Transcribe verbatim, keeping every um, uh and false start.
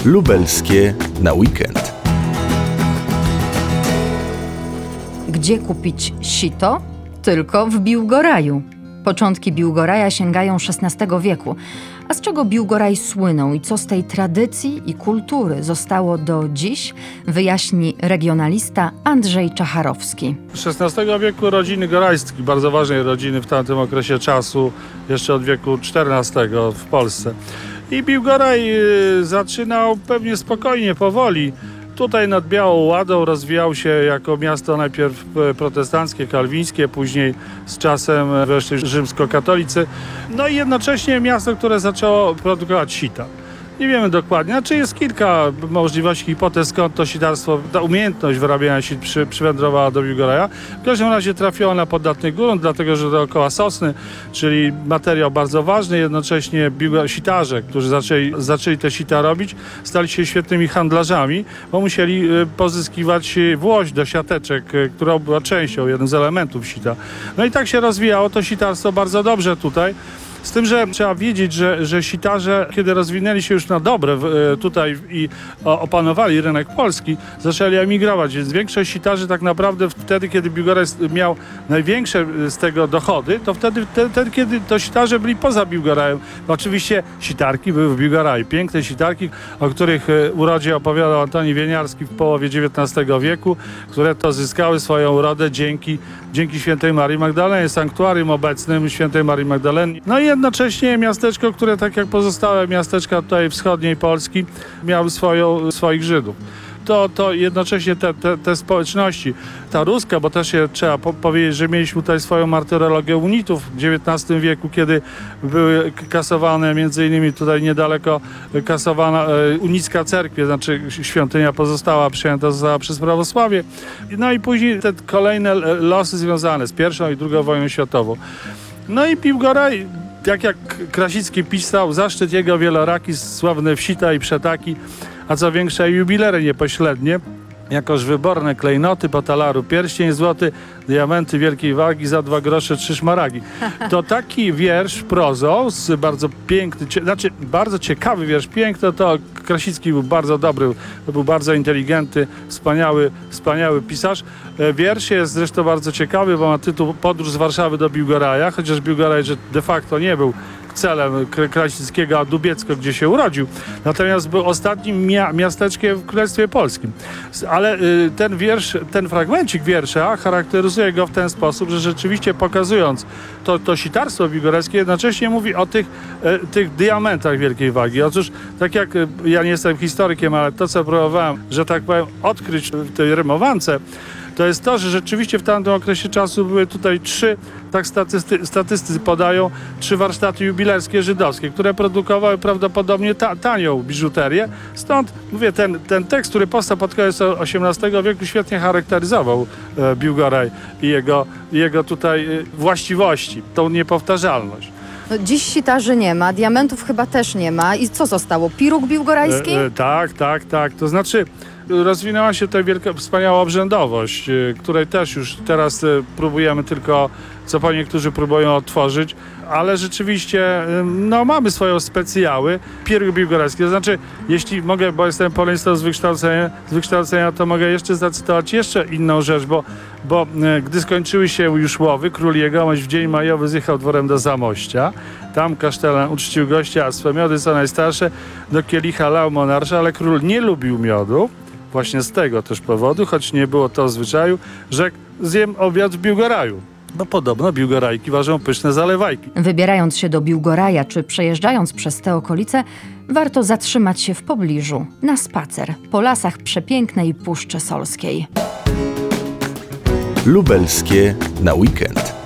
Lubelskie na weekend. Gdzie kupić sito? Tylko w Biłgoraju. Początki Biłgoraja sięgają szesnastego wieku. A z czego Biłgoraj słynął i co z tej tradycji i kultury zostało do dziś, wyjaśni regionalista Andrzej Czacharowski. szesnastego wieku rodziny gorajskie, bardzo ważnej rodziny w tamtym okresie czasu, jeszcze od wieku czternastego w Polsce. I Biłgoraj zaczynał pewnie spokojnie, powoli. Tutaj nad Białą Ładą rozwijał się jako miasto najpierw protestanckie, kalwińskie, później z czasem wreszcie rzymskokatolicy. No i jednocześnie miasto, które zaczęło produkować sita. Nie wiemy dokładnie, znaczy jest kilka możliwości, hipotez, skąd to sitarstwo, ta umiejętność wyrabiania sit przy, przywędrowała do Biłgoraja. W każdym razie trafiło na podatny grunt, dlatego że dookoła sosny, czyli materiał bardzo ważny, jednocześnie sitarze, którzy zaczęli, zaczęli te sita robić, stali się świetnymi handlarzami, bo musieli pozyskiwać włoś do siateczek, która była częścią, jednym z elementów sita. No i tak się rozwijało to sitarstwo bardzo dobrze tutaj. Z tym, że trzeba wiedzieć, że, że sitarze, kiedy rozwinęli się już na dobre tutaj i opanowali rynek polski, zaczęli emigrować. Więc większość sitarzy tak naprawdę wtedy, kiedy Biłgoraj miał największe z tego dochody, to wtedy, wtedy kiedy to sitarze byli poza Biłgorajem. Oczywiście sitarki były w Biłgoraju. Piękne sitarki, o których urodzie opowiadał Antoni Wieniarski w połowie dziewiętnastego wieku, które to zyskały swoją urodę dzięki, dzięki świętej Marii Magdalenie, sanktuarium obecnym świętej Marii Magdaleny. No i jednocześnie miasteczko, które tak jak pozostałe miasteczka tutaj wschodniej Polski miały swoją, swoich Żydów. To, to jednocześnie te, te, te społeczności, ta ruska, bo też się trzeba po powiedzieć, że mieliśmy tutaj swoją martyrologię unitów w dziewiętnastym wieku, kiedy były kasowane, między innymi tutaj niedaleko kasowana e, unicka cerkiew, znaczy świątynia pozostała, przyjęta została przez prawosławie. No i później te kolejne losy związane z pierwszą i drugą wojną światową. No i Biłgoraj, tak jak Krasicki pisał, zaszczyt jego wieloraki, sławne wsita i przetaki, a co większe jubilery niepośrednie, jakoż wyborne klejnoty po talaru, pierścień złoty, diamenty wielkiej wagi, za dwa grosze trzy szmaragi. To taki wiersz prozą, z bardzo piękny, znaczy bardzo ciekawy wiersz, piękny, to Krasicki był bardzo dobry, to był bardzo inteligentny, wspaniały, wspaniały pisarz. Wiersz jest zresztą bardzo ciekawy, bo ma tytuł Podróż z Warszawy do Biłgoraja, chociaż Biłgoraj de facto nie był celem Krasickiego, a Dubiecko, gdzie się urodził. Natomiast był ostatnim mia miasteczkiem w Królestwie Polskim. Ale y, ten wiersz, ten fragmencik wiersza charakteryzuje go w ten sposób, że rzeczywiście pokazując to, to sitarstwo biłgorajskie, jednocześnie mówi o tych, y, tych diamentach wielkiej wagi. Otóż, tak jak y, ja nie jestem historykiem, ale to, co próbowałem, że tak powiem, odkryć w tej rymowance, to jest to, że rzeczywiście w tamtym okresie czasu były tutaj trzy, tak statysty, statystycy podają, trzy warsztaty jubilerskie żydowskie, które produkowały prawdopodobnie ta, tanią biżuterię. Stąd, mówię, ten, ten tekst, który powstał pod koniec osiemnastego wieku, świetnie charakteryzował e, Biłgoraj i jego, jego tutaj e, właściwości, tą niepowtarzalność. No, dziś sitarzy nie ma, diamentów chyba też nie ma. I co zostało? Piruk biłgorajski? E, e, tak, tak, tak. To znaczy rozwinęła się ta wielka, wspaniała obrzędowość, której też już teraz próbujemy tylko, co po niektórzy próbują otworzyć, ale rzeczywiście no, mamy swoją specjały, piruk biłgorajski. To znaczy, jeśli mogę, bo jestem polonistą z wykształcenia, z wykształcenia, to mogę jeszcze zacytować jeszcze inną rzecz, bo, bo gdy skończyły się już łowy, król jegomość w dzień majowy zjechał dworem do Zamościa. Tam kasztelan uczcił gościa, a swe miody, co najstarsze, do kielicha lał monarsza, ale król nie lubił miodu. Właśnie z tego też powodu, choć nie było to w zwyczaju, rzekł, zjem obiad w Biłgoraju. No podobno Biłgorajki ważą pyszne zalewajki. Wybierając się do Biłgoraja czy przejeżdżając przez te okolice, warto zatrzymać się w pobliżu, na spacer, po lasach przepięknej Puszczy Solskiej. Lubelskie na weekend.